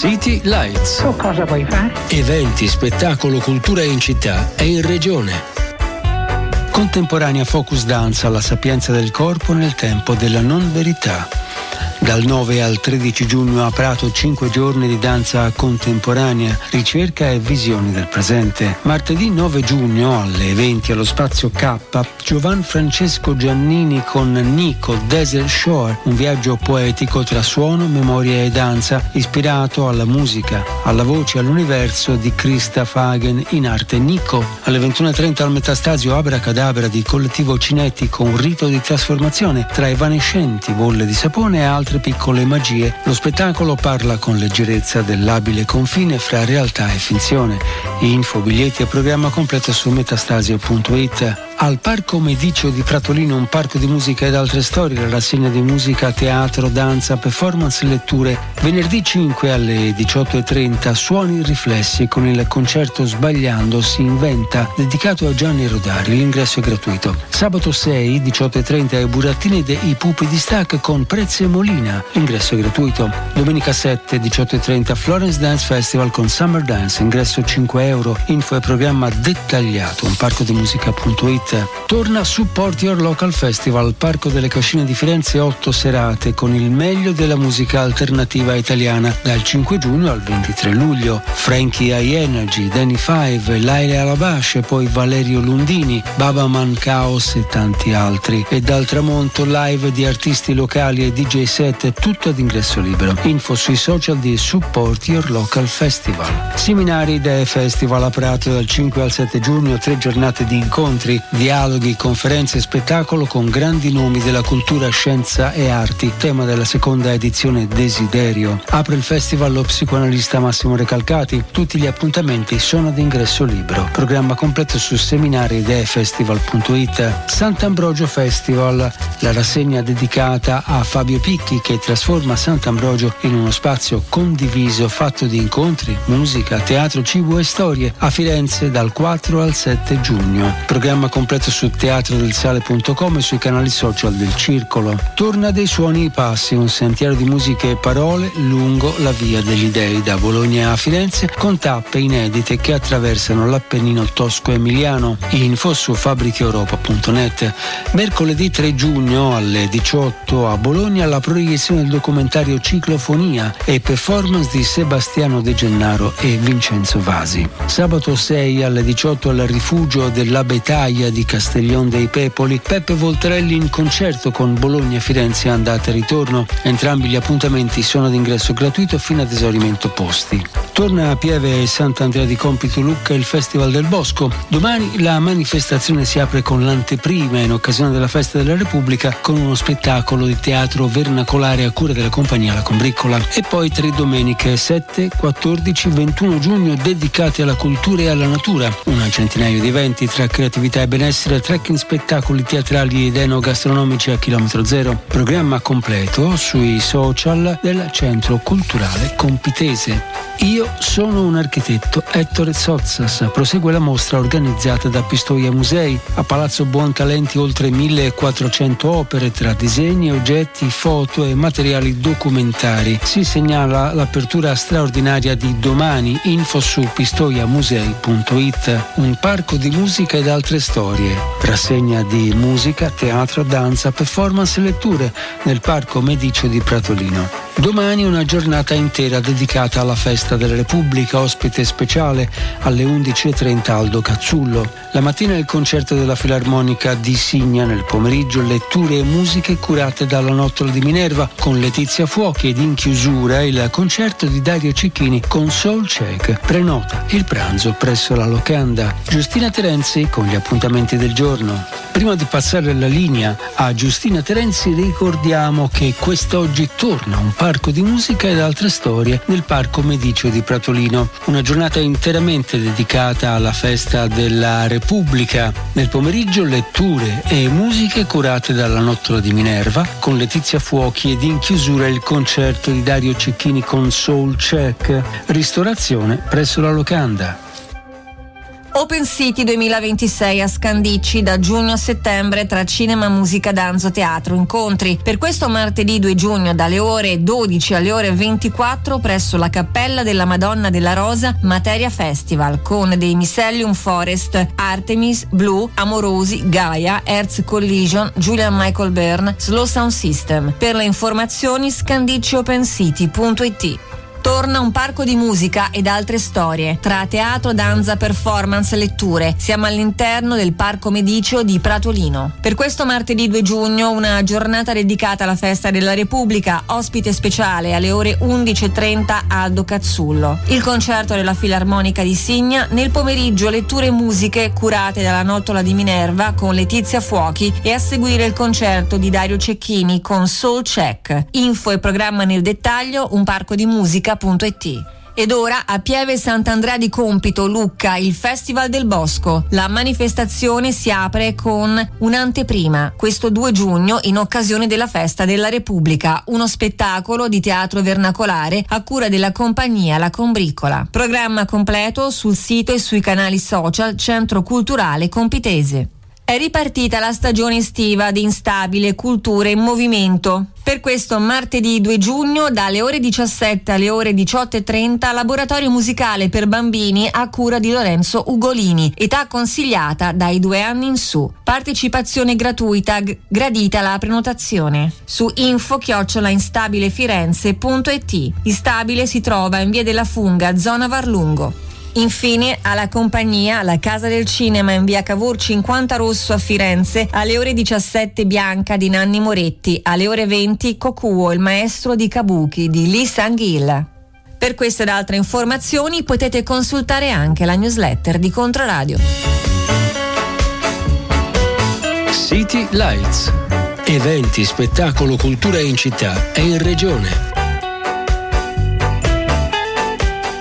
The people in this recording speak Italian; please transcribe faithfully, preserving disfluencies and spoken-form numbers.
City Lights. Tu cosa vuoi fare? Eventi, spettacolo, cultura in città e in regione. Contemporanea focus danza alla sapienza del corpo nel tempo della non verità. Dal nove al tredici giugno a Prato cinque giorni di danza contemporanea, ricerca e visioni del presente. Martedì nove giugno alle venti allo Spazio K, Giovan Francesco Giannini con Nico Desert Shore, un viaggio poetico tra suono, memoria e danza, ispirato alla musica, alla voce, all'universo di Christoph Hagen in arte Nico. Alle ventuno e trenta al Metastasio Abracadabra di Collettivo Cinetti con un rito di trasformazione tra evanescenti bolle di sapone e altre piccole magie. Lo spettacolo parla con leggerezza del labile confine fra realtà e finzione. Info, biglietti e programma completo su metastasio punto it. Al Parco Medicio di Pratolino, un parco di musica ed altre storie, la rassegna di musica, teatro, danza, performance, letture. Venerdì cinque alle diciotto e trenta Suoni Riflessi con il concerto Sbagliando si inventa, dedicato a Gianni Rodari. L'ingresso è gratuito. Sabato sei, diciotto e trenta ai Burattini dei Pupi di Stac con Prezzi e Molina. L'ingresso è gratuito. Domenica sette, diciotto e trenta Florence Dance Festival con Summer Dance. Ingresso cinque euro. Info e programma dettagliato. Un parco di musica punto it. Torna Support Your Local Festival, Parco delle Cascine di Firenze, otto serate con il meglio della musica alternativa italiana dal cinque giugno al ventitré luglio. Frankie High Energy, Danny Five, Laila Alabash e poi Valerio Lundini, Baba Man Chaos e tanti altri. E dal tramonto live di artisti locali e D J set, tutto ad ingresso libero. Info sui social di Support Your Local Festival. Seminari Idee Festival a Prato dal cinque al sette giugno, tre giornate di incontri, dialoghi, conferenze e spettacolo con grandi nomi della cultura, scienza e arti. Tema della seconda edizione Desiderio. Apre il festival lo psicoanalista Massimo Recalcati. Tutti gli appuntamenti sono ad ingresso libero. Programma completo su seminari idee festival punto it. Sant'Ambrogio Festival, la rassegna dedicata a Fabio Picchi che trasforma Sant'Ambrogio in uno spazio condiviso fatto di incontri, musica, teatro, cibo e storie a Firenze dal quattro al sette giugno. Programma completo su teatro del sale punto com e sui canali social del Circolo. Torna dei suoni i passi, un sentiero di musiche e parole lungo la via degli dei da Bologna a Firenze con tappe inedite che attraversano l'Appennino tosco-emiliano. Info su fabbriche europa punto net. Mercoledì tre giugno alle diciotto a Bologna la proiezione del documentario Ciclofonia e performance di Sebastiano De Gennaro e Vincenzo Vasi. Sabato sei alle diciotto al rifugio dell'Abetaia di Castiglion dei Pepoli, Peppe Voltarelli in concerto con Bologna Firenze andata e ritorno. Entrambi gli appuntamenti sono ad ingresso gratuito fino ad esaurimento posti. Torna a Pieve e Sant'Andrea di Compito Lucca il Festival del Bosco. Domani la manifestazione si apre con l'anteprima in occasione della Festa della Repubblica con uno spettacolo di teatro vernacolare a cura della compagnia La Combriccola. E poi tre domeniche sette, quattordici, ventuno giugno dedicate alla cultura e alla natura. Una centinaio di eventi tra creatività e benessere, trekking, spettacoli teatrali ed enogastronomici a chilometro zero. Programma completo sui social del Centro Culturale Compitese. Io sono un architetto, Ettore Zozzas. Prosegue la mostra organizzata da Pistoia Musei. A Palazzo Buontalenti oltre millequattrocento opere tra disegni, oggetti, foto e materiali documentari. Si segnala l'apertura straordinaria di domani. Info su pistoiamusei punto it. Un parco di musica ed altre storie. Rassegna di musica, teatro, danza, performance e letture nel Parco Medicio di Pratolino. Domani una giornata intera dedicata alla Festa della Repubblica, ospite speciale alle undici e trenta Aldo Cazzullo. La mattina il concerto della Filarmonica di Signa, nel pomeriggio letture e musiche curate dalla Nottola di Minerva con Letizia Fuochi ed in chiusura il concerto di Dario Cicchini con Soul Check. Prenota il pranzo presso la locanda. Giustina Terenzi con gli appuntamenti del giorno. Prima di passare la linea a Giustina Terenzi ricordiamo che quest'oggi torna un parco di musica ed altre storie nel Parco Medicio di Pratolino. Una giornata interamente dedicata alla Festa della Repubblica. Nel pomeriggio letture e musiche curate dalla Nottola di Minerva con Letizia Fuochi ed in chiusura il concerto di Dario Cecchini con Soul Check. Ristorazione presso la locanda. Open City duemilaventisei a Scandicci da giugno a settembre tra cinema, musica, danza, teatro, incontri. Per questo martedì due giugno dalle ore dodici alle ore ventiquattro presso la Cappella della Madonna della Rosa Materia Festival con dei Mycelium Forest, Artemis, Blue, Amorosi, Gaia, Earth Collision, Julian Michael Byrne, Slow Sound System. Per le informazioni scandicci open city punto it. Torna un parco di musica ed altre storie, tra teatro, danza, performance, letture. Siamo all'interno del Parco Mediceo di Pratolino. Per questo martedì due giugno una giornata dedicata alla festa della Repubblica, ospite speciale alle ore undici e trenta Aldo Cazzullo. Il concerto della Filarmonica di Signa, nel pomeriggio letture e musiche curate dalla Nottola di Minerva con Letizia Fuochi e a seguire il concerto di Dario Cecchini con Soul Check. Info e programma nel dettaglio un parco di musica punto it. Ed ora a Pieve Sant'Andrea di Compito, Lucca, il Festival del Bosco. La manifestazione si apre con un'anteprima, questo due giugno in occasione della Festa della Repubblica, uno spettacolo di teatro vernacolare a cura della compagnia La Combricola. Programma completo sul sito e sui canali social Centro Culturale Compitese. È ripartita la stagione estiva di Instabile Culture in Movimento. Per questo martedì due giugno dalle ore diciassette alle ore diciotto e trenta laboratorio musicale per bambini a cura di Lorenzo Ugolini, età consigliata dai due anni in su. Partecipazione gratuita, g- gradita la prenotazione su info chiocciola instabilefirenze punto it. Instabile si trova in via della Funga, zona Varlungo. Infine alla compagnia La Casa del Cinema in via Cavour cinquanta Rosso a Firenze alle ore diciassette Bianca di Nanni Moretti, alle ore venti Kokuo, il maestro di Kabuki di Lee Sang-il. Per queste ed altre informazioni potete consultare anche la newsletter di Controradio. City Lights. Eventi, spettacolo, cultura in città e in regione.